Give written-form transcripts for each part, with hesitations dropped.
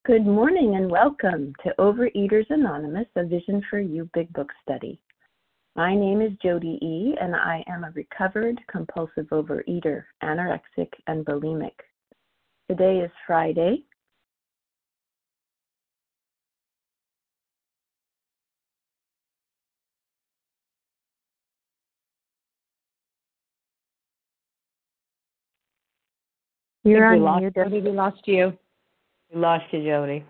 Good morning and welcome to Overeaters Anonymous, a Vision for You Big Book Study. My name is Jody E., and I am a recovered compulsive overeater, anorexic, and bulimic. Today is Friday. You're on mute. Jody, we lost you. We lost you, Jody.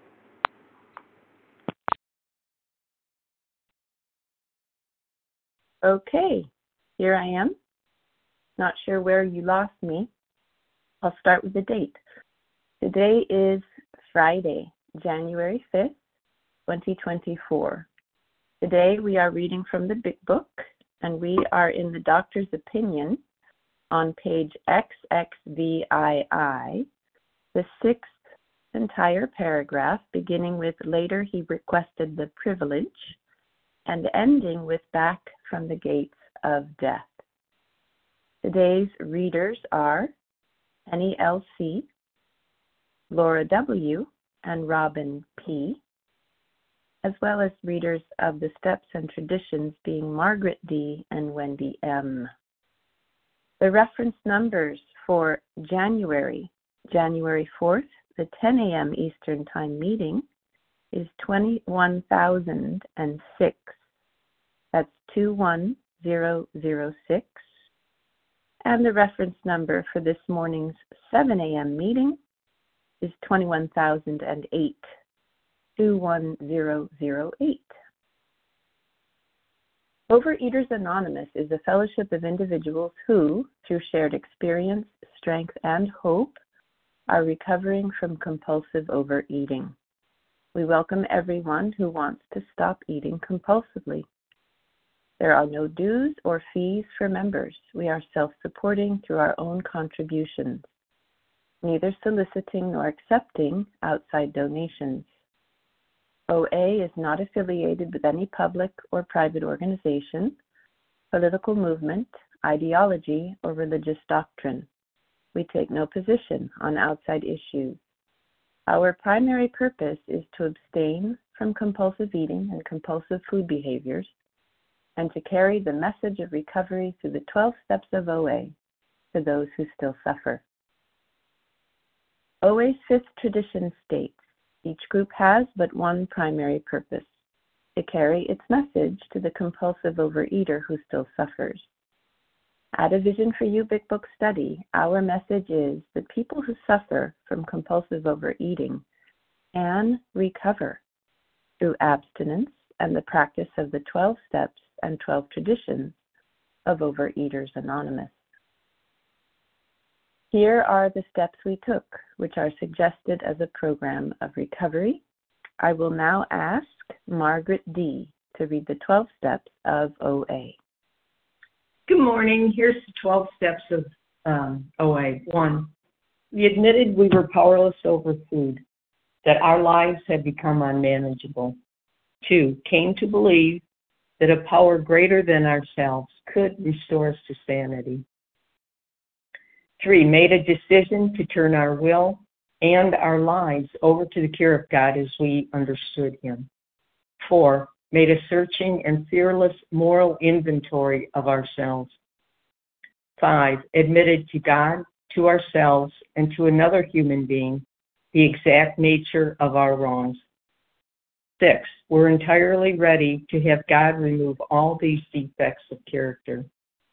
Okay, here I am. Not sure where you lost me. I'll start with the date. Today is Friday, January 5th, 2024. Today we are reading from the Big Book, and we are in the Doctor's Opinion on page XXVII, the sixth entire paragraph, beginning with "Later he requested the privilege," and ending with "Back from the gates of death." Today's readers are Penny L.C., Laura W., and Robin P., as well as readers of the Steps and Traditions being Margaret D. and Wendy M. The reference numbers for January 4th, the 10 a.m. Eastern Time meeting, is 21,006. That's 21006. And the reference number for this morning's 7 a.m. meeting is 21,008. 21008. Overeaters Anonymous is a fellowship of individuals who, through shared experience, strength, and hope, are recovering from compulsive overeating. We welcome everyone who wants to stop eating compulsively. There are no dues or fees for members. We are self-supporting through our own contributions, neither soliciting nor accepting outside donations. OA is not affiliated with any public or private organization, political movement, ideology, or religious doctrine. We take no position on outside issues. Our primary purpose is to abstain from compulsive eating and compulsive food behaviors, and to carry the message of recovery through the 12 steps of OA to those who still suffer. OA's fifth tradition states, each group has but one primary purpose, to carry its message to the compulsive overeater who still suffers. At a Vision for You Big Book Study, our message is that people who suffer from compulsive overeating can recover through abstinence and the practice of the 12 steps and 12 traditions of Overeaters Anonymous. Here are the steps we took, which are suggested as a program of recovery. I will now ask Margaret D. to read the 12 steps of OA. Good morning. Here's the 12 steps of OA. 1, we admitted we were powerless over food, that our lives had become unmanageable. 2, came to believe that a power greater than ourselves could restore us to sanity. 3, made a decision to turn our will and our lives over to the care of God as we understood Him. 4, made a searching and fearless moral inventory of ourselves. 5, admitted to God, to ourselves, and to another human being the exact nature of our wrongs. 6, we're entirely ready to have God remove all these defects of character.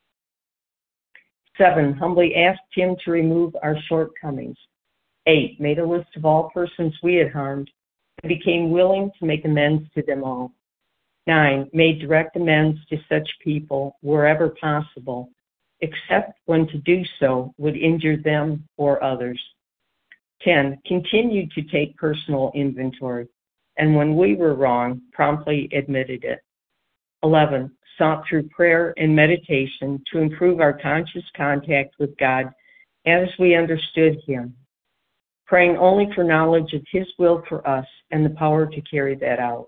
7, humbly asked Him to remove our shortcomings. 8, made a list of all persons we had harmed and became willing to make amends to them all. 9, made direct amends to such people wherever possible, except when to do so would injure them or others. 10, continued to take personal inventory, and when we were wrong, promptly admitted it. 11, sought through prayer and meditation to improve our conscious contact with God as we understood Him, praying only for knowledge of His will for us and the power to carry that out.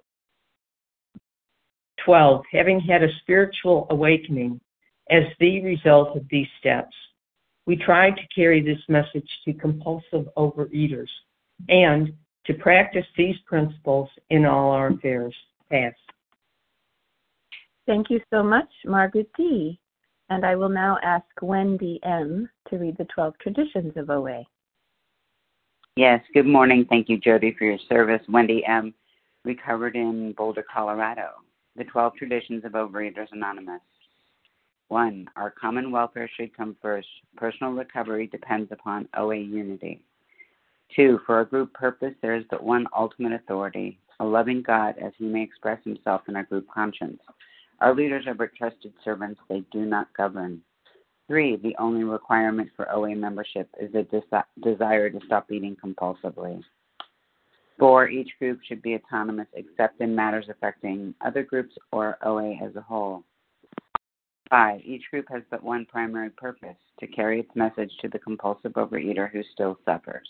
12, having had a spiritual awakening as the result of these steps, we tried to carry this message to compulsive overeaters and to practice these principles in all our affairs. Pass. Thank you so much, Margaret D. And I will now ask Wendy M. to read the 12 traditions of OA. Yes, good morning. Thank you, Jody, for your service. Wendy M., recovered in Boulder, Colorado. The 12 traditions of Overeaters Anonymous. 1. Our common welfare should come first. Personal recovery depends upon OA unity. 2. For our group purpose, there is but one ultimate authority, a loving God, as he may express himself in our group conscience. Our leaders are but trusted servants. They do not govern. 3. The only requirement for OA membership is the desire to stop eating compulsively. 4. Each group should be autonomous except in matters affecting other groups or OA as a whole. 5. Each group has but one primary purpose, to carry its message to the compulsive overeater who still suffers.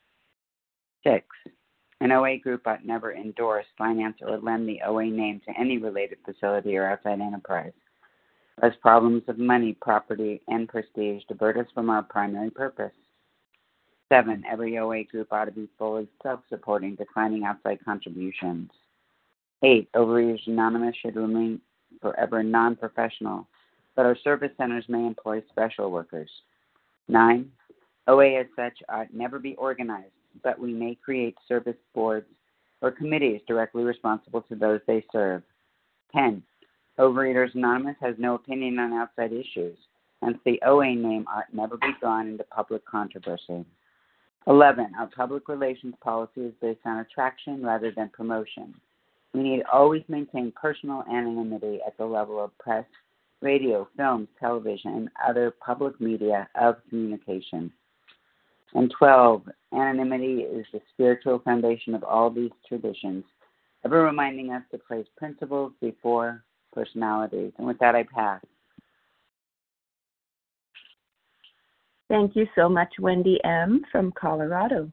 6. An OA group ought never endorse, finance, or lend the OA name to any related facility or outside enterprise, lest problems of money, property, and prestige divert us from our primary purpose. 7. Every OA group ought to be fully self-supporting, declining outside contributions. 8. Overeaters Anonymous should remain forever non-professional, but our service centers may employ special workers. 9. OA as such ought never be organized, but we may create service boards or committees directly responsible to those they serve. 10. Overeaters Anonymous has no opinion on outside issues, hence the OA name ought never be drawn into public controversy. 11. Our public relations policy is based on attraction rather than promotion. We need always maintain personal anonymity at the level of press, radio, films, television, and other public media of communication. And 12. Anonymity is the spiritual foundation of all these traditions, ever reminding us to place principles before personalities. And with that, I pass. Thank you so much, Wendy M. from Colorado.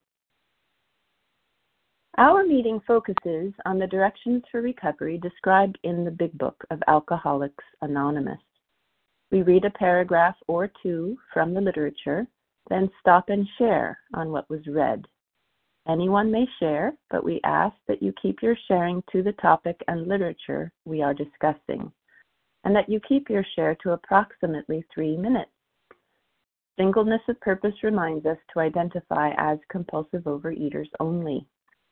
Our meeting focuses on the directions for recovery described in the Big Book of Alcoholics Anonymous. We read a paragraph or two from the literature, then stop and share on what was read. Anyone may share, but we ask that you keep your sharing to the topic and literature we are discussing, and that you keep your share to approximately 3 minutes. Singleness of purpose reminds us to identify as compulsive overeaters only.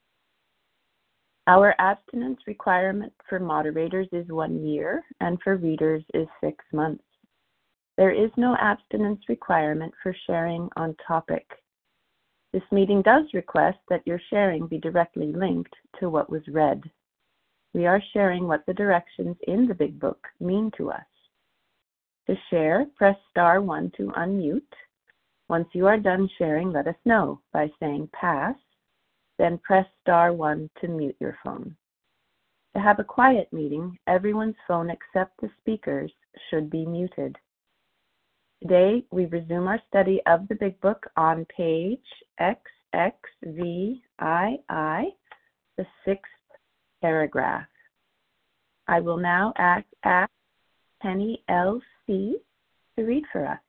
Our abstinence requirement for moderators is 1 year, and for readers is 6 months. There is no abstinence requirement for sharing on topic. This meeting does request that your sharing be directly linked to what was read. We are sharing what the directions in the Big Book mean to us. To share, press star 1 to unmute. Once you are done sharing, let us know by saying pass, then press star 1 to mute your phone. To have a quiet meeting, everyone's phone except the speaker's should be muted. Today, we resume our study of the Big Book on page XXVII, the 6th paragraph. I will now ask Penny L.C. to read for us.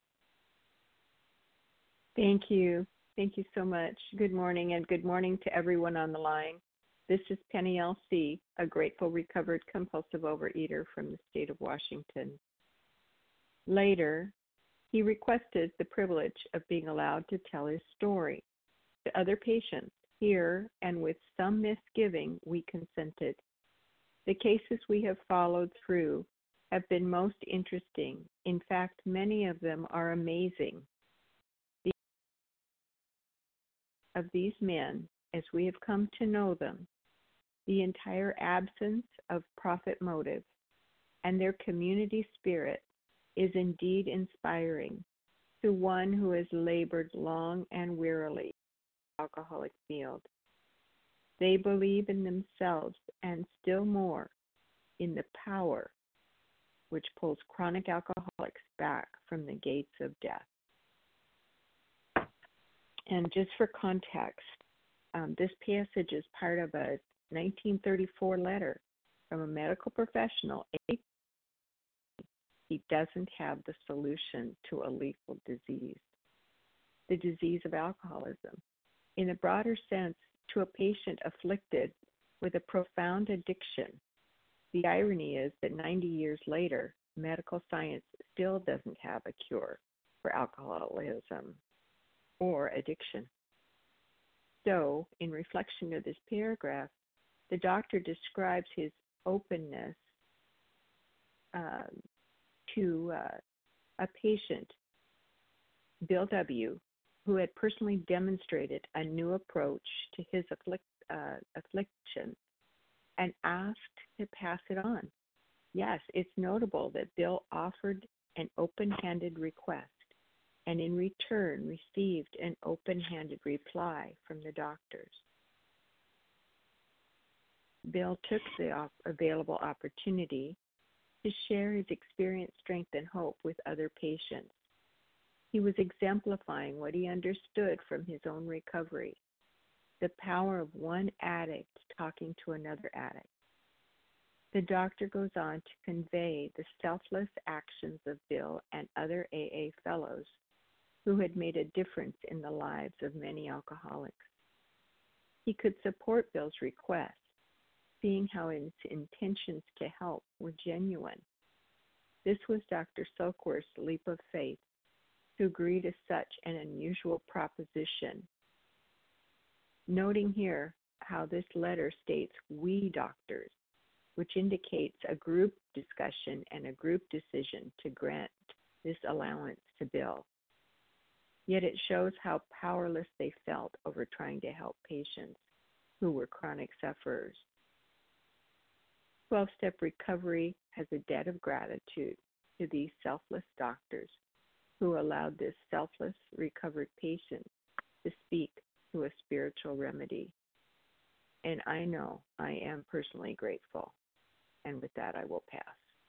Thank you. Thank you so much. Good morning, and good morning to everyone on the line. This is Penny L.C., a grateful recovered compulsive overeater from the state of Washington. Later, he requested the privilege of being allowed to tell his story to other patients here, and with some misgiving, we consented. The cases we have followed through have been most interesting. In fact, many of them are amazing. Of these men, as we have come to know them, the entire absence of profit motive and their community spirit is indeed inspiring to one who has labored long and wearily in the alcoholic field. They believe in themselves and still more in the power which pulls chronic alcoholics back from the gates of death. And just for context, this passage is part of a 1934 letter from a medical professional. He doesn't have the solution to a lethal disease, the disease of alcoholism. In a broader sense, to a patient afflicted with a profound addiction. The irony is that 90 years later, medical science still doesn't have a cure for alcoholism or addiction. So, in reflection of this paragraph, the doctor describes his openness to a patient, Bill W., who had personally demonstrated a new approach to his affliction and asked to pass it on. Yes, it's notable that Bill offered an open-handed request and in return received an open-handed reply from the doctors. Bill took the available opportunity to share his experience, strength, and hope with other patients. He was exemplifying what he understood from his own recovery, the power of one addict talking to another addict. The doctor goes on to convey the selfless actions of Bill and other AA fellows who had made a difference in the lives of many alcoholics. He could support Bill's request, seeing how his intentions to help were genuine. This was Dr. Silkworth's leap of faith to agree to such an unusual proposition. Noting here how this letter states "we doctors," which indicates a group discussion and a group decision to grant this allowance to Bill. Yet it shows how powerless they felt over trying to help patients who were chronic sufferers. 12-step recovery has a debt of gratitude to these selfless doctors who allowed this selfless recovered patient to speak to a spiritual remedy. And I know I am personally grateful. And with that, I will pass.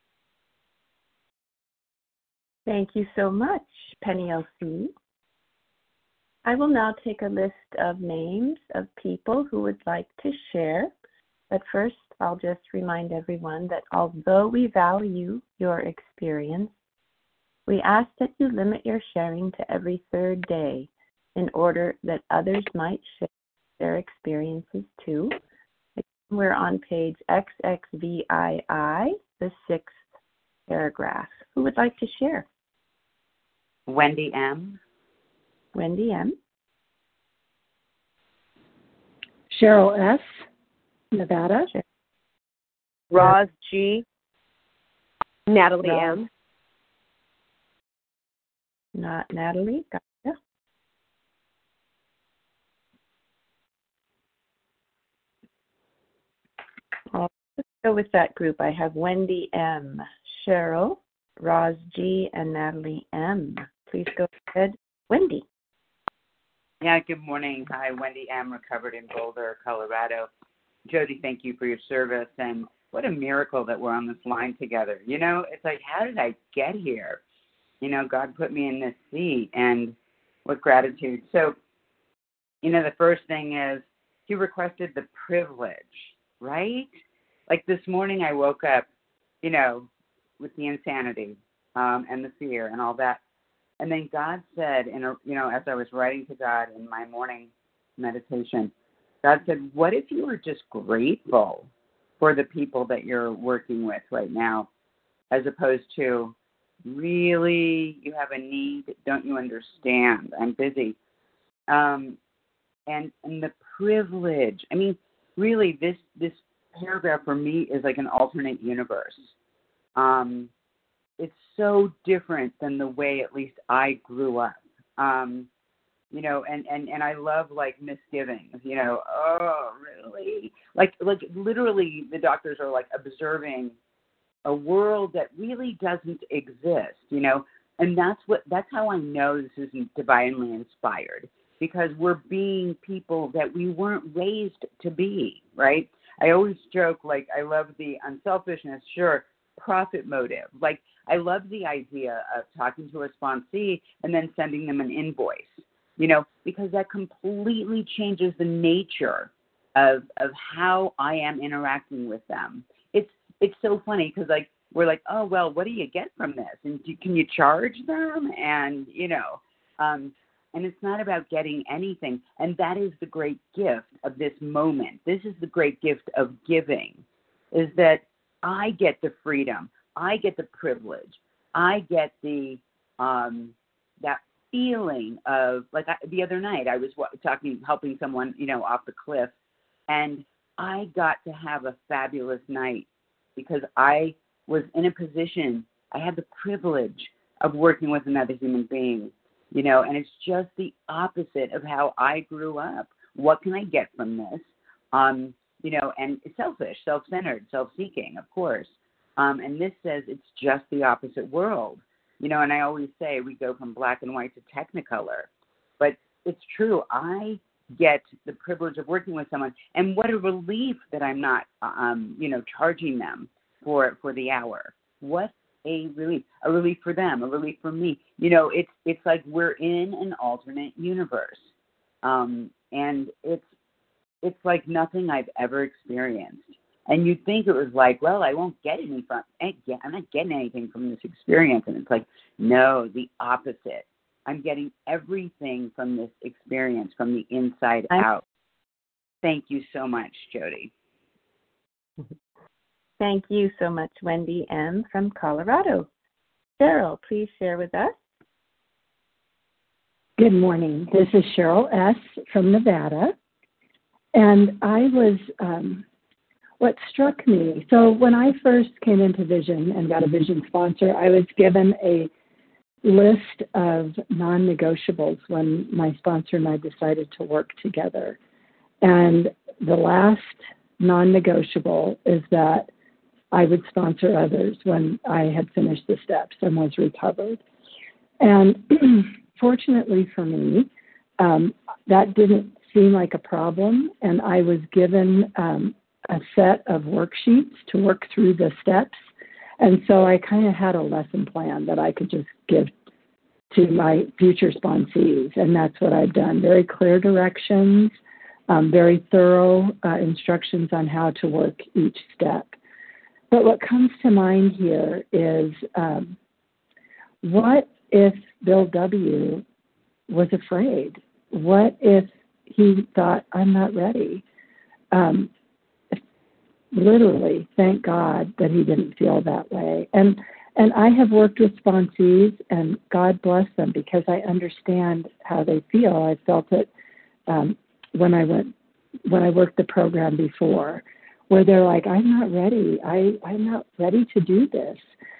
Thank you so much, Penny L.C. I will now take a list of names of people who would like to share. But first, I'll just remind everyone that although we value your experience, we ask that you limit your sharing to every third day in order that others might share their experiences too. We're on page XXVII, the 6th paragraph. Who would like to share? Wendy M. Wendy M. Cheryl S., Nevada. Roz G. Natalie Roz. M. Not Natalie. Gotcha. Let's go with that group. I have Wendy M., Cheryl, Roz G., and Natalie M. Please go ahead, Wendy. Yeah, good morning. Hi, Wendy M., recovered in Boulder, Colorado. Jody, thank you for your service, and what a miracle that we're on this line together. You know, it's like, how did I get here? You know, God put me in this seat, and what gratitude. So, you know, the first thing is he requested the privilege, right? Like this morning I woke up, you know, with the insanity and the fear and all that. And then God said, as I was writing to God in my morning meditation, God said, what if you were just grateful for the people that you're working with right now, as opposed to, really, you have a need, don't you understand? I'm busy. And the privilege, I mean, really, this paragraph for me is like an alternate universe. It's so different than the way at least I grew up. You know, and I love like misgivings, you know, oh, really? Like literally the doctors are like observing a world that really doesn't exist, you know, and that's how I know this isn't divinely inspired, because we're being people that we weren't raised to be, right? I always joke, like, I love the unselfishness, sure, profit motive. Like, I love the idea of talking to a sponsee and then sending them an invoice, you know, because that completely changes the nature of how I am interacting with them. It's so funny because, like, we're like, oh, well, what do you get from this? And can you charge them? And, you know, And it's not about getting anything. And that is the great gift of this moment. This is the great gift of giving, is that I get the freedom. I get the privilege. I get the that feeling of, like the other night, I was helping someone, off the cliff, and I got to have a fabulous night because I was in a position, I had the privilege of working with another human being, and it's just the opposite of how I grew up. What can I get from this? And selfish, self-centered, self-seeking, of course. And this says it's just the opposite world. And I always say we go from black and white to technicolor. But it's true. I get the privilege of working with someone. And what a relief that I'm not, charging them for the hour. What a relief for them, a relief for me. It's like we're in an alternate universe. And it's like nothing I've ever experienced. And you'd think it was like, well, I won't get I'm not getting anything from this experience. And it's like, no, the opposite. I'm getting everything from this experience from the inside out. Thank you so much, Jody. Thank you so much, Wendy M. from Colorado. Cheryl, please share with us. Good morning. This is Cheryl S. from Nevada. And I was, what struck me, so when I first came into Vision and got a Vision sponsor, I was given a list of non-negotiables when my sponsor and I decided to work together. And the last non-negotiable is that I would sponsor others when I had finished the steps and was recovered. And fortunately for me, that didn't seem like a problem, and I was given a set of worksheets to work through the steps. And so I kind of had a lesson plan that I could just give to my future sponsees, and that's what I've done. Very clear directions, very thorough instructions on how to work each step. But what comes to mind here is what if Bill W. was afraid? What if he thought, I'm not ready? Literally, thank God that he didn't feel that way. And I have worked with sponsees, and God bless them, because I understand how they feel. I felt it when I worked the program before, where they're like, I'm not ready. I'm not ready to do this.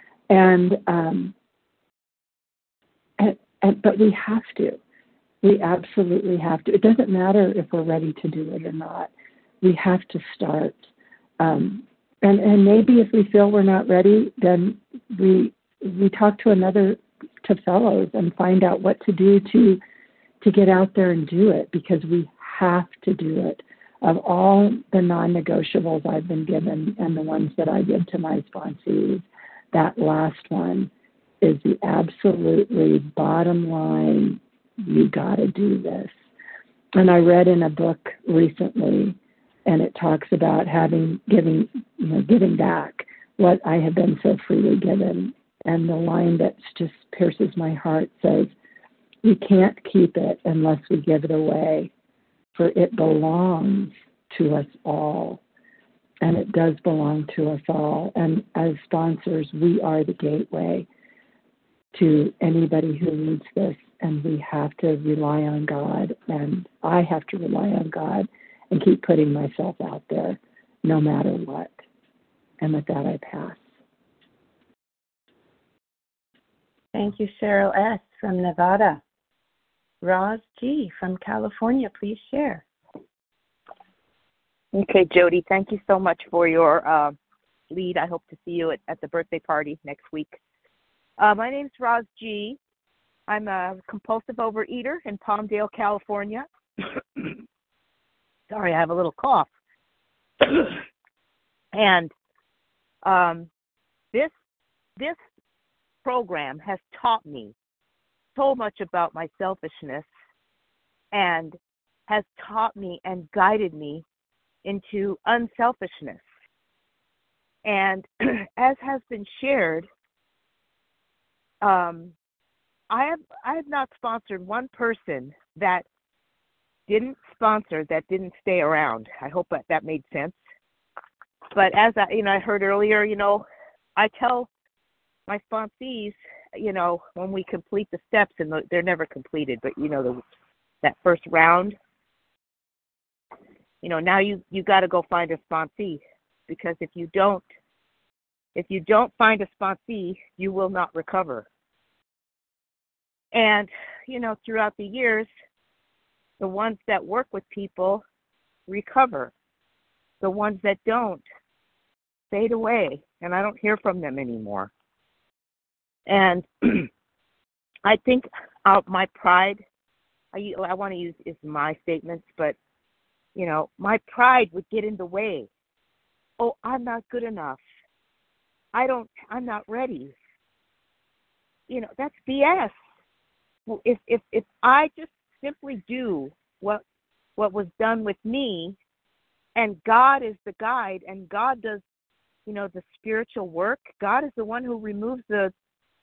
But we have to. We absolutely have to. It doesn't matter if we're ready to do it or not. We have to start. And maybe if we feel we're not ready, then we talk to fellows and find out what to do to get out there and do it, because we have to do it. Of all the non-negotiables I've been given and the ones that I give to my sponsees, that last one is the absolutely bottom line. You got to do this. And I read in a book recently, and it talks about giving back what I have been so freely given. And the line that just pierces my heart says, we can't keep it unless we give it away, for it belongs to us all. And it does belong to us all. And as sponsors, we are the gateway to anybody who needs this. And we have to rely on God. And I have to rely on God and keep putting myself out there no matter what. And with that, I pass. Thank you, Cheryl S. from Nevada. Roz G. from California, please share. Okay, Jody, thank you so much for your lead. I hope to see you at the birthday party next week. My name's Roz G. I'm a compulsive overeater in Palmdale, California. Sorry, I have a little cough. And this program has taught me so much about my selfishness, and has taught me and guided me into unselfishness. And as has been shared, I have not sponsored one person that didn't stay around. I hope that made sense. But as I heard earlier, I tell my sponsees, when we complete the steps, and they're never completed, but that first round, now you got to go find a sponsee, because if you don't find a sponsee, you will not recover. And throughout the years, the ones that work with people recover. The ones that don't fade away, and I don't hear from them anymore. And I think my pride, I want to use is my statements, but my pride would get in the way. Oh, I'm not good enough. I'm not ready. That's BS. Well, if I just simply do what was done with me, and God is the guide, and God does, the spiritual work. God is the one who removes the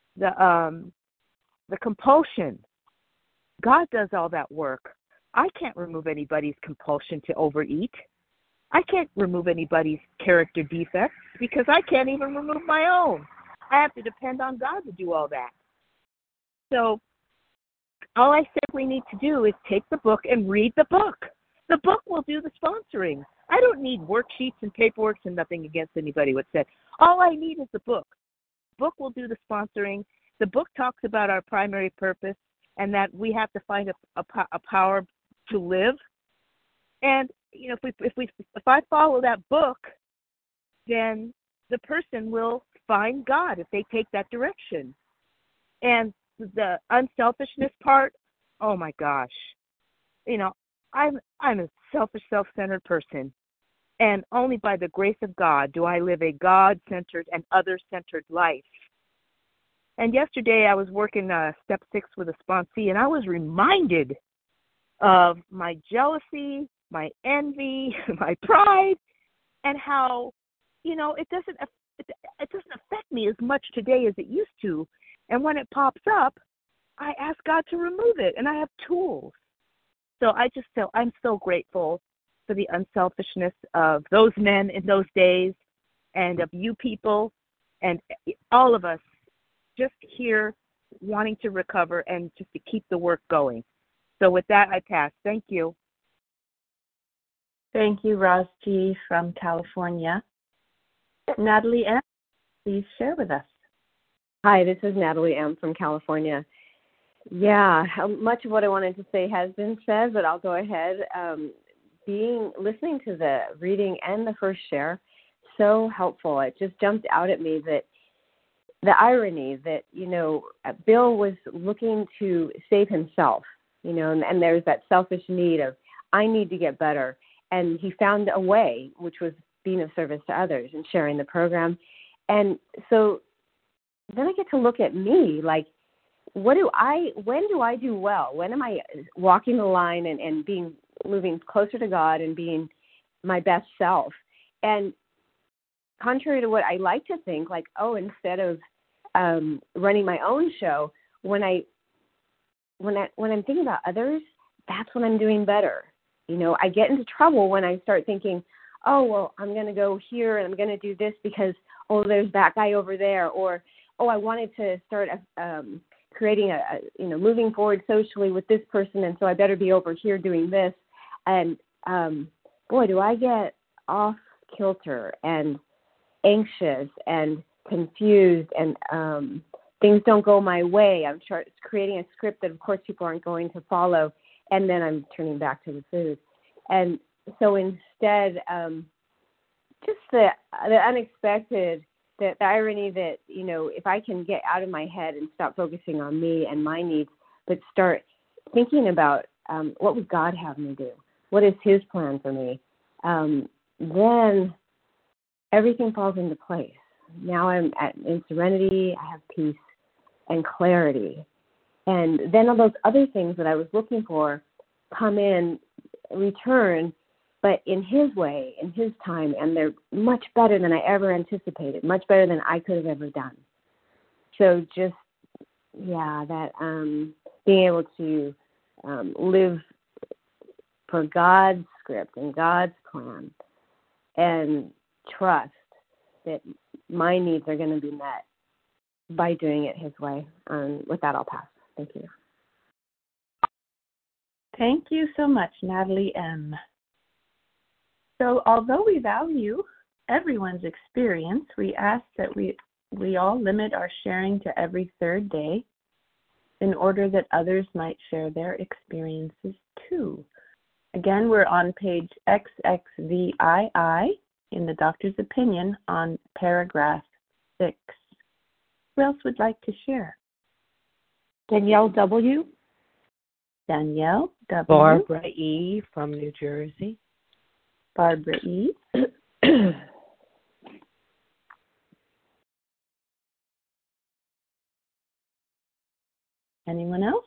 compulsion. God does all that work. I can't remove anybody's compulsion to overeat. I can't remove anybody's character defects, because I can't even remove my own. I have to depend on God to do all that. So all I simply need to do is take the book and read the book. The book will do the sponsoring. I don't need worksheets and paperwork, and nothing against anybody what said. All I need is the book. The book will do the sponsoring. The book talks about our primary purpose, and that we have to find a power to live. And if I follow that book, then the person will find God if they take that direction. And the unselfishness part, oh my gosh, I'm a selfish, self-centered person, and only by the grace of God do I live a God-centered and other-centered life. And yesterday I was working step 6 with a sponsee, and I was reminded of my jealousy, my envy, my pride, and how, it doesn't affect me as much today as it used to. And when it pops up, I ask God to remove it, and I have tools. So I'm so grateful for the unselfishness of those men in those days, and of you people, and all of us just here wanting to recover and just to keep the work going. So with that, I pass. Thank you. Thank you, Roz G. from California. Natalie M., please share with us. Hi, this is Natalie M. from California. Yeah, much of what I wanted to say has been said, but I'll go ahead. Listening to the reading and the first share, so helpful. It just jumped out at me that the irony that, Bill was looking to save himself, and there's that selfish need of, I need to get better. And he found a way, which was being of service to others and sharing the program. And so then I get to look at me, like, when do I do well? When am I walking the line and moving closer to God and being my best self? And contrary to what I like to think, like, instead of running my own show, when I'm thinking about others, that's when I'm doing better. I get into trouble when I start thinking, I'm going to go here and I'm going to do this because, there's that guy over there, or, I wanted to start creating moving forward socially with this person, and so I better be over here doing this. And do I get off kilter and anxious and confused, and things don't go my way. I'm creating a script that, of course, people aren't going to follow, and then I'm turning back to the food. And so instead, just the unexpected, the irony that, if I can get out of my head and stop focusing on me and my needs, but start thinking about what would God have me do? What is his plan for me? Then everything falls into place. Now I'm in serenity, I have peace and clarity. And then all those other things that I was looking for come in return, but in his way, in his time, and they're much better than I ever anticipated, much better than I could have ever done. So just that being able to live for God's script and God's plan and trust that my needs are going to be met by doing it His way. With that, I'll pass. Thank you. Thank you so much, Natalie M. So although we value everyone's experience, we ask that we all limit our sharing to every third day in order that others might share their experiences too. Again, we're on page XXVII in the doctor's opinion on paragraph 6. Who else would like to share? Danielle W. Danielle W. Barbara E. from New Jersey. Barbara E. Anyone else?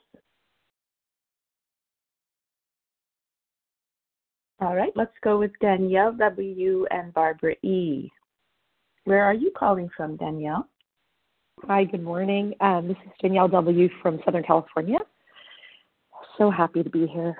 All right, let's go with Danielle W. and Barbara E. Where are you calling from, Danielle? Hi, good morning. This is Danielle W. from Southern California. So happy to be here.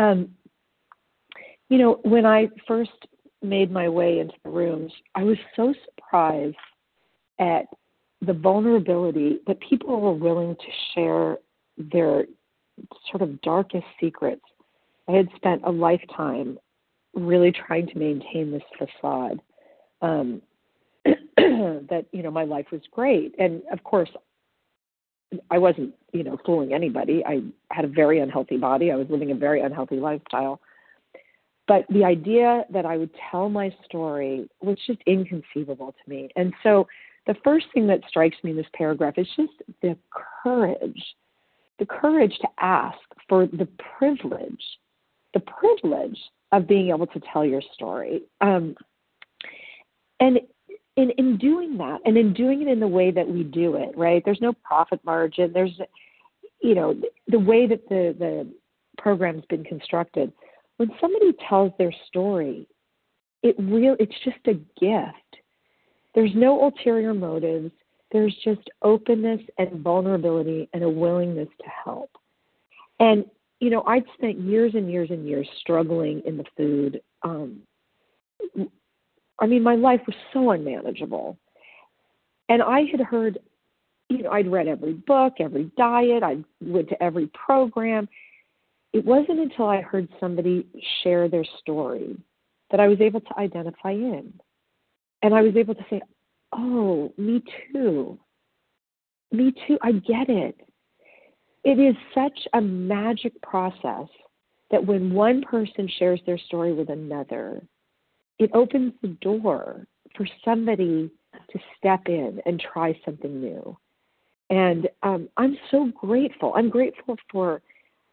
When I first made my way into the rooms, I was so surprised at the vulnerability that people were willing to share their sort of darkest secrets. I had spent a lifetime really trying to maintain this facade that, my life was great. And of course, I wasn't, fooling anybody. I had a very unhealthy body. I was living a very unhealthy lifestyle. But the idea that I would tell my story was just inconceivable to me. And so the first thing that strikes me in this paragraph is just the courage to ask for the privilege of being able to tell your story. And in doing that, and in doing it in the way that we do it, right? There's no profit margin. There's, the way that the program's been constructed. When somebody tells their story, it's just a gift. There's no ulterior motives. There's just openness and vulnerability and a willingness to help. And, I'd spent years and years and years struggling in the food. My life was so unmanageable. And I had heard, I'd read every book, every diet, I went to every program. It wasn't until I heard somebody share their story that I was able to identify in. And I was able to say, oh, me too. Me too. I get it. It is such a magic process that when one person shares their story with another, it opens the door for somebody to step in and try something new. And I'm so grateful. I'm grateful for,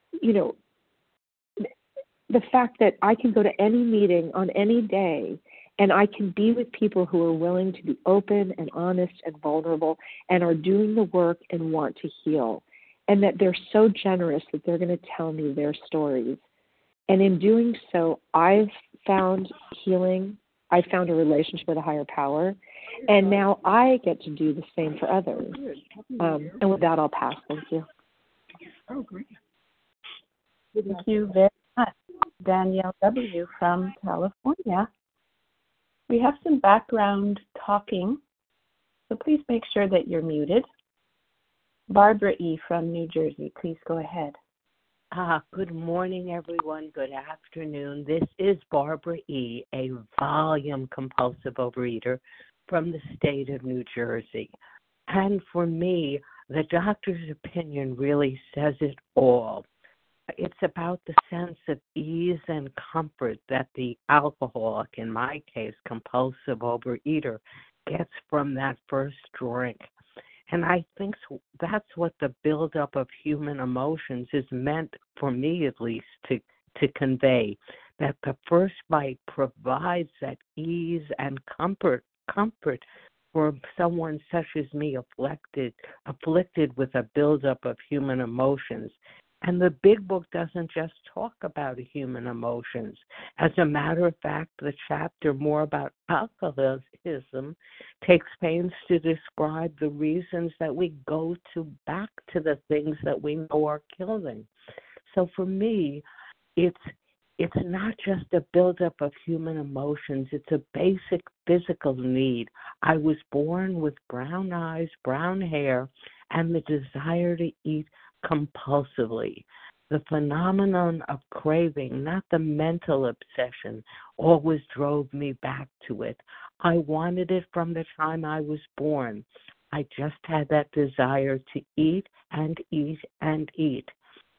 the fact that I can go to any meeting on any day and I can be with people who are willing to be open and honest and vulnerable and are doing the work and want to heal. And that they're so generous that they're going to tell me their stories. And in doing so, I've found healing. I found a relationship with a higher power. And now I get to do the same for others. And with that, I'll pass. Thank you. Oh, great. Thank you very much, Danielle W. from California. We have some background talking, so please make sure that you're muted. Barbara E. from New Jersey, please go ahead. Good morning, everyone. Good afternoon. This is Barbara E., a volume compulsive overeater from the state of New Jersey. And for me, the doctor's opinion really says it all. It's about the sense of ease and comfort that the alcoholic, in my case, compulsive overeater, gets from that first drink. And I think that's what the buildup of human emotions is meant, for me at least, to convey, that the first bite provides that ease and comfort for someone such as me afflicted with a buildup of human emotions. And the big book doesn't just talk about human emotions. As a matter of fact, the chapter more about alcoholism takes pains to describe the reasons that we go back to the things that we know are killing. So for me, it's not just a buildup of human emotions. It's a basic physical need. I was born with brown eyes, brown hair, and the desire to eat compulsively. The phenomenon of craving, not the mental obsession, always drove me back to it. I wanted it from the time I was born. I just had that desire to eat and eat and eat.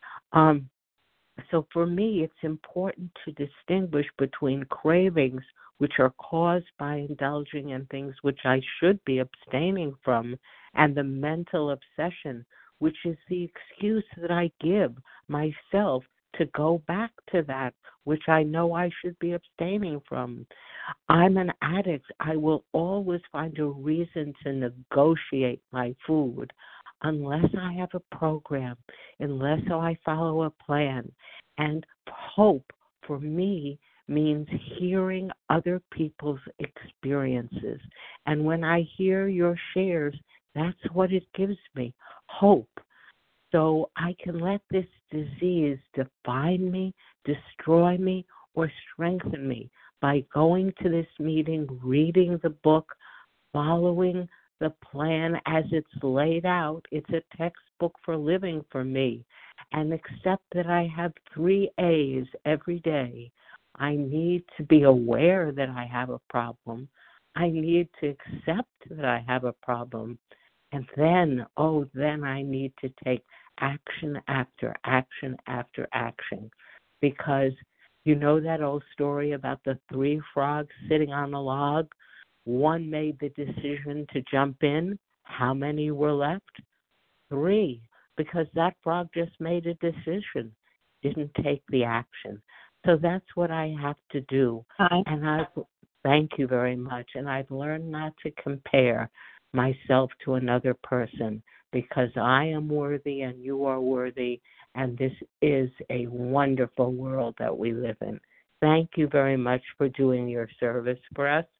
So for me, it's important to distinguish between cravings, which are caused by indulging in things which I should be abstaining from, and the mental obsession, which is the excuse that I give myself to go back to that which I know I should be abstaining from. I'm an addict. I will always find a reason to negotiate my food unless I have a program, unless I follow a plan. And hope for me means hearing other people's experiences. And when I hear your shares, that's what it gives me, hope. So I can let this disease define me, destroy me, or strengthen me by going to this meeting, reading the book, following the plan as it's laid out. It's a textbook for living for me. And accept that I have 3 A's every day. I need to be aware that I have a problem. I need to accept that I have a problem. And then I need to take action after action after action. Because you know that old story about the 3 frogs sitting on a log? One made the decision to jump in. How many were left? 3. Because that frog just made a decision, didn't take the action. So that's what I have to do. And thank you very much. And I've learned not to compare myself to another person, because I am worthy and you are worthy, and this is a wonderful world that we live in. Thank you very much for doing your service for us.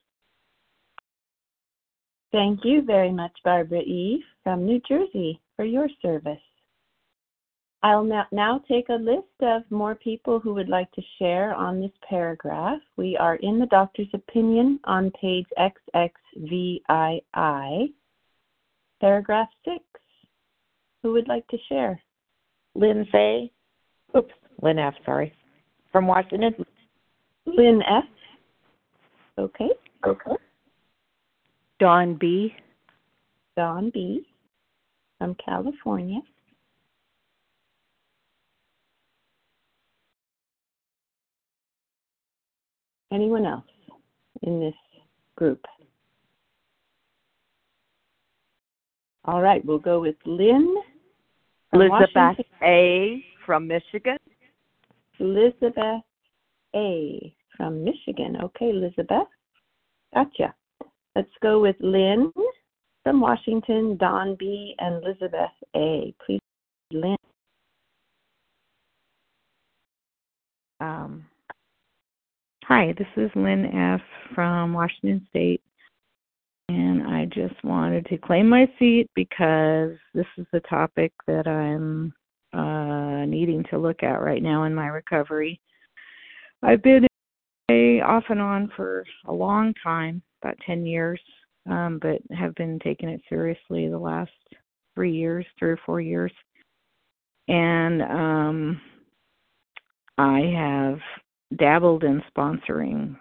Thank you very much, Barbara E. from New Jersey, for your service. I'll now take a list of more people who would like to share on this paragraph. We are in the doctor's opinion on page XXVII, paragraph 6. Who would like to share? Lynn F., from Washington. Lynn F. Okay. Dawn B. From California. Anyone else in this group? All right, we'll go with Lynn. Elizabeth A. from Michigan. Elizabeth A. from Michigan. Okay, Elizabeth. Gotcha. Let's go with Lynn from Washington, Dawn B., and Elizabeth A. Please, Lynn. Hi, this is Lynn F. from Washington State, and I just wanted to claim my seat because this is the topic that I'm needing to look at right now in my recovery. I've been off and on for a long time, about 10 years, but have been taking it seriously the last 3 or 4 years. And I have dabbled in sponsoring,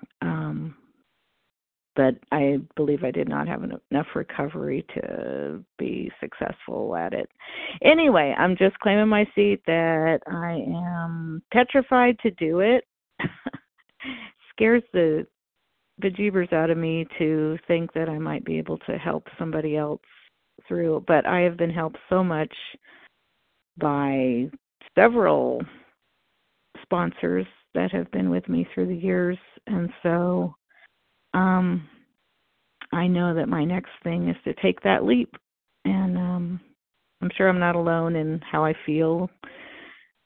but I believe I did not have enough recovery to be successful at it. Anyway, I'm just claiming my seat that I am petrified to do it. Scares the bejeebers out of me to think that I might be able to help somebody else through, but I have been helped so much by several sponsors that have been with me through the years, and so I know that my next thing is to take that leap, and I'm sure I'm not alone in how I feel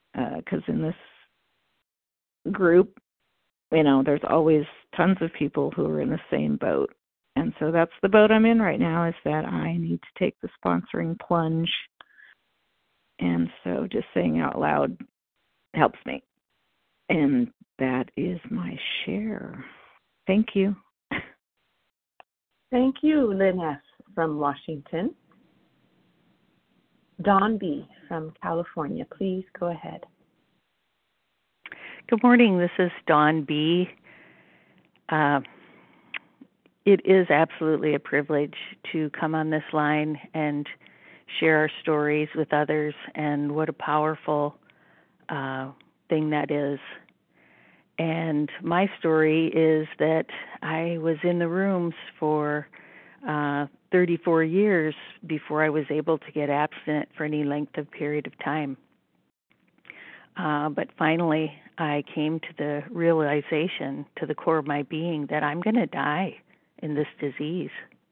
because in this group, there's always tons of people who are in the same boat. And so that's the boat I'm in right now, is that I need to take the sponsoring plunge. And so just saying out loud helps me. And that is my share. Thank you. Thank you, Lynn F. from Washington. Dawn B. from California, please go ahead. Good morning. This is Dawn B. It is absolutely a privilege to come on this line and share our stories with others, and what a powerful thing that is. And my story is that I was in the rooms for 34 years before I was able to get abstinent for any length of period of time. But finally, I came to the realization, to the core of my being, that I'm going to die in this disease.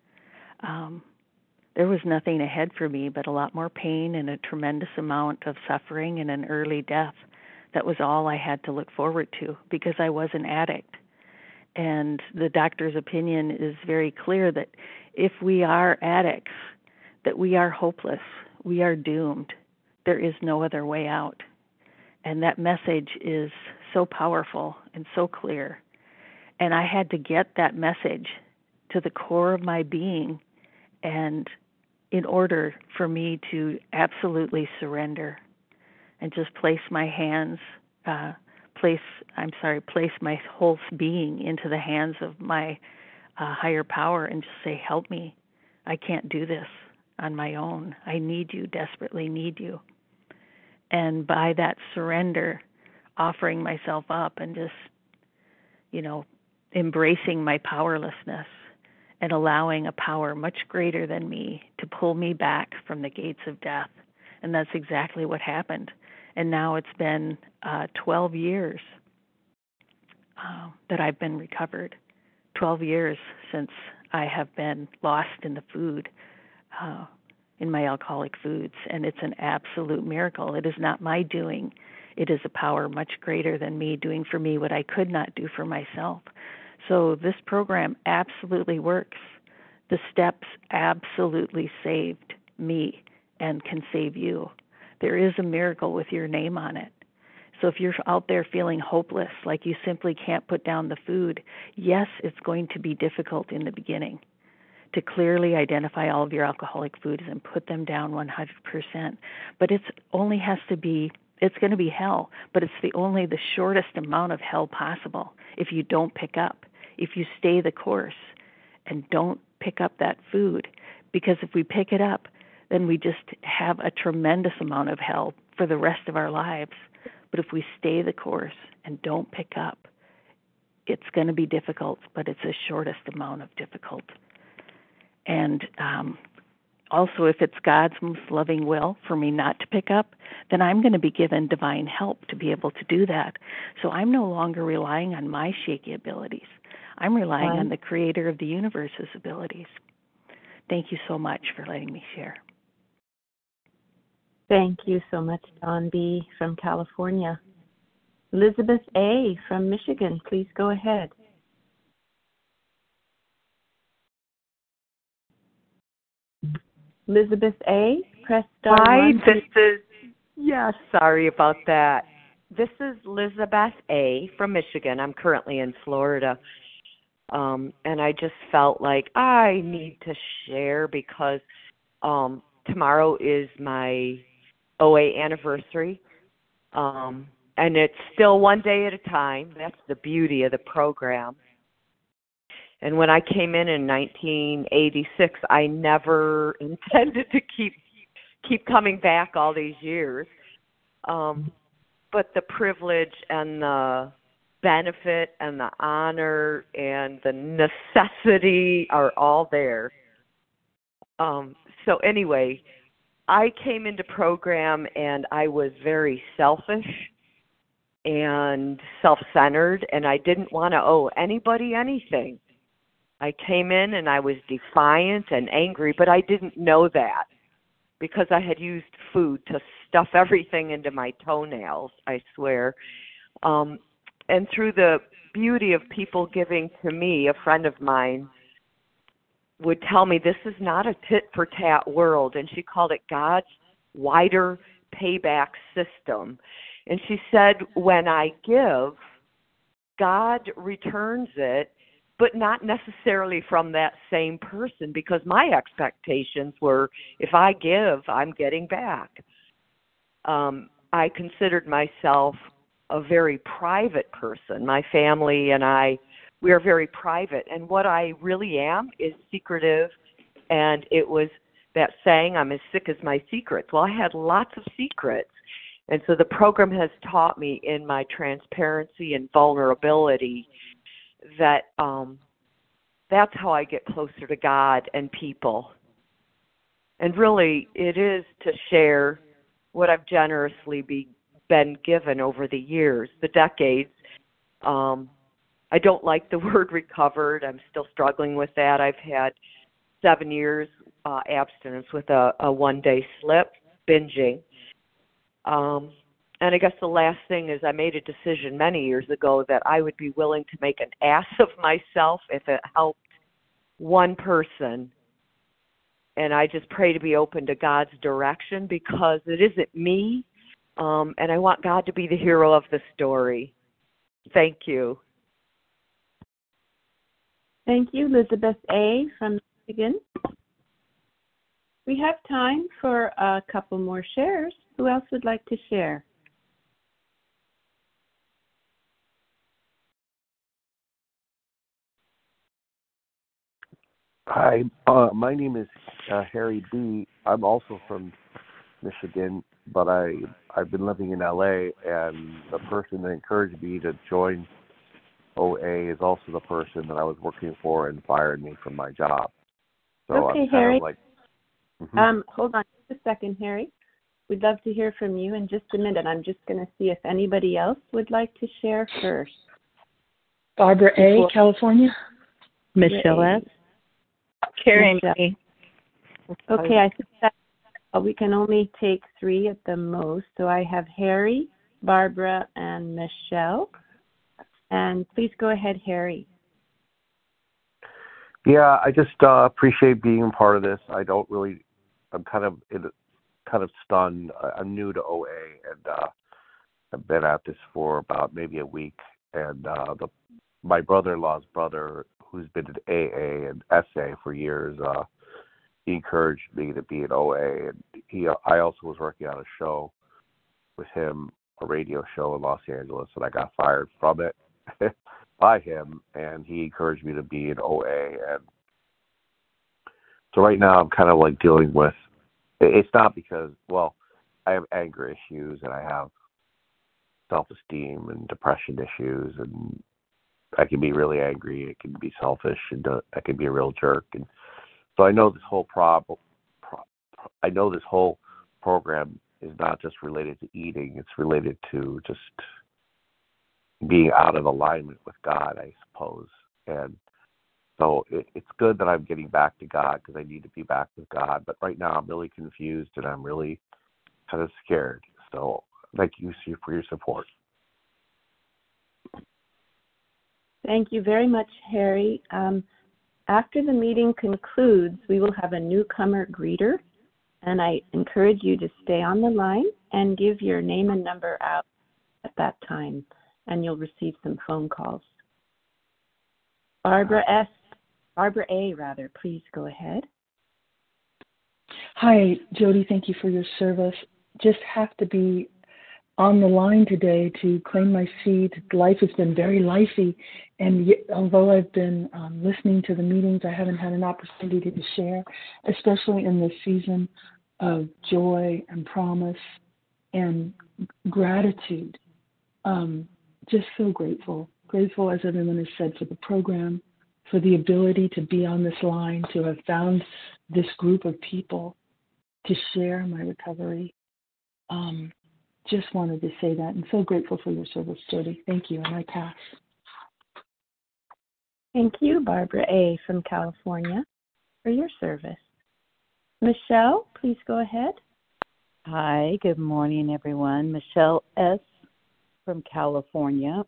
There was nothing ahead for me but a lot more pain and a tremendous amount of suffering and an early death. That was all I had to look forward to, because I was an addict. And the doctor's opinion is very clear that if we are addicts, that we are hopeless, we are doomed. There is no other way out. And that message is so powerful and so clear. And I had to get that message to the core of my being, and in order for me to absolutely surrender and just place my hands, place my whole being into the hands of my higher power and just say, help me. I can't do this on my own. I need you, desperately need you. And by that surrender, offering myself up and just, embracing my powerlessness and allowing a power much greater than me to pull me back from the gates of death. And that's exactly what happened. And now it's been 12 years that I've been recovered, 12 years since I have been lost in the food, in my alcoholic foods. And it's an absolute miracle. It is not my doing. It is a power much greater than me, doing for me what I could not do for myself. So this program absolutely works. The steps absolutely saved me and can save you. There is a miracle with your name on it. So if you're out there feeling hopeless, like you simply can't put down the food, yes, it's going to be difficult in the beginning to clearly identify all of your alcoholic foods and put them down 100%. But it's going to be hell, but it's the shortest amount of hell possible if you don't pick up, if you stay the course and don't pick up that food. Because if we pick it up, then we just have a tremendous amount of hell for the rest of our lives. But if we stay the course and don't pick up, it's going to be difficult, but it's the shortest amount of difficult. And also, if it's God's most loving will for me not to pick up, then I'm going to be given divine help to be able to do that. So I'm no longer relying on my shaky abilities. I'm relying on the creator of the universe's abilities. Thank you so much for letting me share. Thank you so much, Dawn B. from California. Elizabeth A. from Michigan, please go ahead. Elizabeth A., press star one. Hi, sorry about that. This is Elizabeth A. from Michigan. I'm currently in Florida. And I just felt like I need to share because tomorrow is my OA anniversary. And it's still one day at a time. That's the beauty of the program. And when I came in 1986, I never intended to keep coming back all these years. But the privilege and the benefit and the honor and the necessity are all there. So anyway, I came into program and I was very selfish and self-centered, and I didn't want to owe anybody anything. I came in and I was defiant and angry, but I didn't know that. because I had used food to stuff everything into my toenails, I swear. And through the beauty of people giving to me, a friend of mine would tell me this is not a tit-for-tat world, and she called it God's wider payback system. And she said, when I give, God returns it, but not necessarily from that same person, because my expectations were, if I give, I'm getting back. I considered myself a very private person. My family and I, we are very private. And what I really am is secretive. And it was that saying, I'm as sick as my secrets. Well, I had lots of secrets. And so the program has taught me in my transparency and vulnerability that that's how I get closer to God and people. And really, it is to share what I've generously been given over the years, the decades. I don't like the word recovered. I'm still struggling with that. I've had 7 years abstinence with a one-day slip, binging. And I guess the last thing is I made a decision many years ago that I would be willing to make an ass of myself if it helped one person. And I just pray to be open to God's direction, because it isn't me. And I want God to be the hero of the story. Thank you. Thank you, Elizabeth A. from Michigan. We have time for a couple more shares. Who else would like to share? Hi, my name is Harry B. I'm also from Michigan, but I've been living in LA, and the person that encouraged me to join OA is also the person that I was working for and fired me from my job. So okay, I'm Harry. like, hold on just a second, Harry. We'd love to hear from you in just a minute. I'm just going to see if anybody else would like to share first. Barbara A., California. Michelle S. Carrie me. Okay, I think that we can only take 3 at the most. So I have Harry, Barbara, and Michelle. And please go ahead, Harry. Yeah, I just appreciate being a part of this. I'm kind of stunned. I'm new to OA, and I've been at this for about maybe a week. And my brother-in-law's brother, who's been in AA and SA for years, he encouraged me to be in OA. And I also was working on a show with him, a radio show in Los Angeles, and I got fired from it by him, and he encouraged me to be in OA. And so right now I'm kind of like dealing with, it's not because, well, I have anger issues and I have self-esteem and depression issues, and I can be really angry, I can be selfish, and I can be a real jerk. And so I know this whole program is not just related to eating, it's related to just being out of alignment with God, I suppose. And so it's good that I'm getting back to God, because I need to be back with God. But right now I'm really confused and I'm really kind of scared. So thank you for your support. Thank you very much, Harry. After the meeting concludes, we will have a newcomer greeter, and I encourage you to stay on the line and give your name and number out at that time, and you'll receive some phone calls. Barbara A., please go ahead. Hi, Jody. Thank you for your service. Just have to be on the line today to claim my seat. Life has been very lifey, and although I've been listening to the meetings, I haven't had an opportunity to share, especially in this season of joy and promise and gratitude. Just so grateful, as everyone has said, for the program, for the ability to be on this line, to have found this group of people to share my recovery. Just wanted to say that, and so grateful for your service, Jody. Thank you, and I pass. Thank you, Barbara A. from California, for your service. Michelle, please go ahead. Hi, good morning, everyone. Michelle S. from California.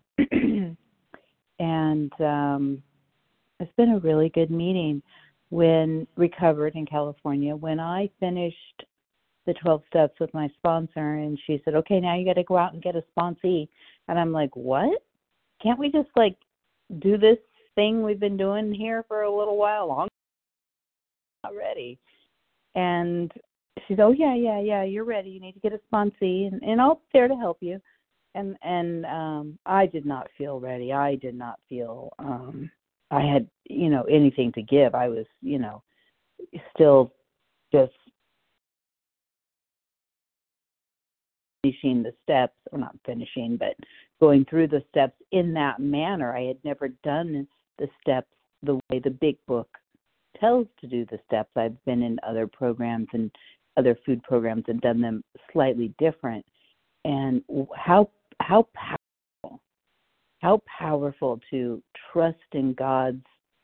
And it's been a really good meeting when recovered in California. When I finished the 12 steps with my sponsor, and she said, okay, now you got to go out and get a sponsee. And I'm like, what? Can't we just do this thing we've been doing here for a little while longer? Not ready. And she said, oh, yeah, you're ready. You need to get a sponsee, and I'll be there to help you. And I did not feel ready. I did not feel I had, anything to give. I was, still just finishing the steps, or not finishing, but going through the steps in that manner. I had never done the steps the way the big book tells to do the steps. I've been in other programs and other food programs and done them slightly different. And how powerful to trust in God's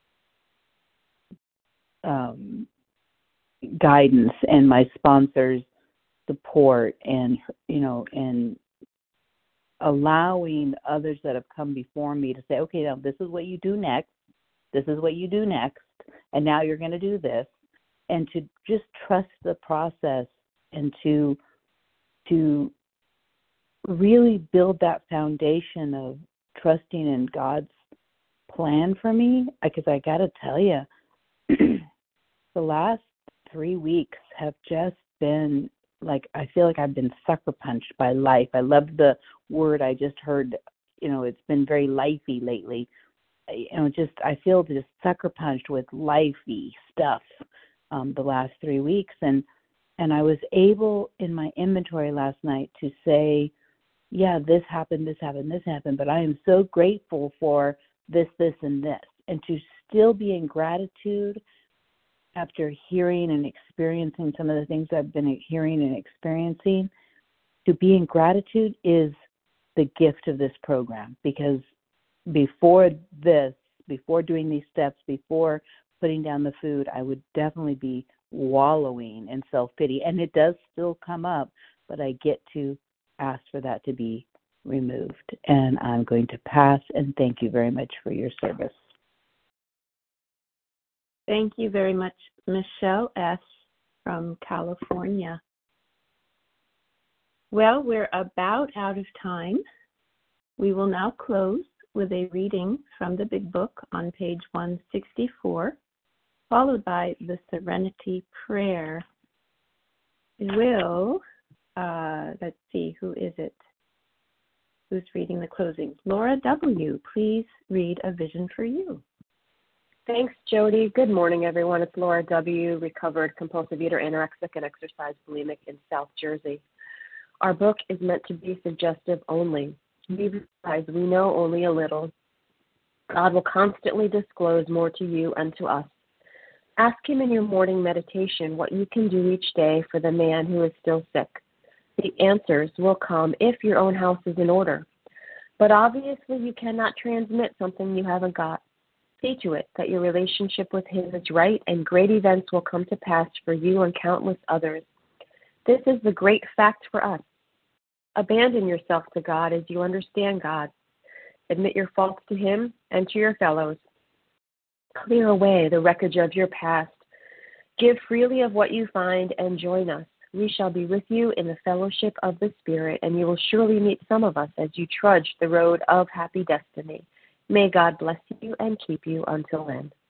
guidance and my sponsor's support, and and allowing others that have come before me to say, okay, now this is what you do next. This is what you do next, and now you're going to do this, and to just trust the process, and to really build that foundation of trusting in God's plan for me. Because I got to tell you, the last 3 weeks have just been I feel like I've been sucker punched by life. I love the word I just heard. It's been very lifey lately. I feel just sucker punched with lifey stuff the last 3 weeks. And I was able in my inventory last night to say, yeah, this happened, but I am so grateful for this, and this. And to still be in gratitude after hearing and experiencing some of the things I've been hearing and experiencing, to be in gratitude is the gift of this program. Because before doing these steps, before putting down the food, I would definitely be wallowing in self-pity. And it does still come up, but I get to ask for that to be removed. And I'm going to pass, and thank you very much for your service. Thank you very much, Michelle S. from California. Well, we're about out of time. We will now close with a reading from the Big Book on page 164, followed by the Serenity Prayer. Let's see, who is it? Who's reading the closing? Laura W., please read A Vision for You. Thanks, Jody. Good morning, everyone. It's Laura W., recovered compulsive eater, anorexic, and exercise bulimic in South Jersey. Our book is meant to be suggestive only. We realize we know only a little. God will constantly disclose more to you and to us. Ask Him in your morning meditation what you can do each day for the man who is still sick. The answers will come if your own house is in order. But obviously you cannot transmit something you haven't got. See to it that your relationship with Him is right, and great events will come to pass for you and countless others. This is the great fact for us. Abandon yourself to God as you understand God. Admit your faults to Him and to your fellows. Clear away the wreckage of your past. Give freely of what you find and join us. We shall be with you in the fellowship of the Spirit, and you will surely meet some of us as you trudge the road of happy destiny. May God bless you and keep you until then.